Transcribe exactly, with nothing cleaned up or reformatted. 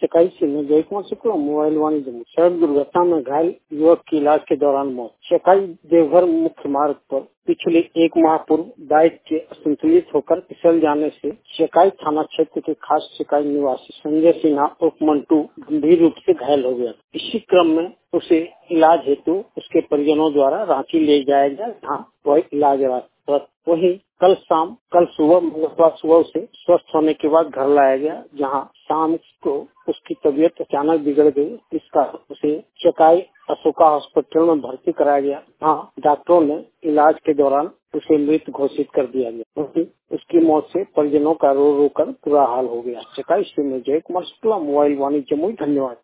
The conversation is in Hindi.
चकाई से में जय कुमार शुक्ला मोबाइल वाणिज्य जम्मू। सड़क दुर्घटना में घायल युवक की इलाज के दौरान मौत। चकाई देवघर मुख्य मार्ग पर पिछले एक माह पूर्व बाइक के असंतुलित होकर फिसल जाने से चकाई थाना क्षेत्र के खास चकाई निवासी संजय सिन्हा उर्फ मंटू गंभीर रूप से घायल हो गया। इसी क्रम में उसे इलाज हेतु उसके परिजनों द्वारा रांची ले जाया गया, जहाँ वह इलाजरत। वहीं कल शाम कल सुबह मंगलवार सुबह उसे स्वस्थ होने के बाद घर लाया गया, जहां शाम को उसकी तबीयत अचानक बिगड़ गई। इस कारण उसे चकाई अशोका हॉस्पिटल में भर्ती कराया गया। हाँ, डॉक्टरों ने इलाज के दौरान उसे मृत घोषित कर दिया गया। उसकी मौत से परिजनों का रो रो कर बुरा हाल हो गया। चकाई से में जय कुमार शुक्ला मोबाइल वाणिज्य जम्मू। धन्यवाद।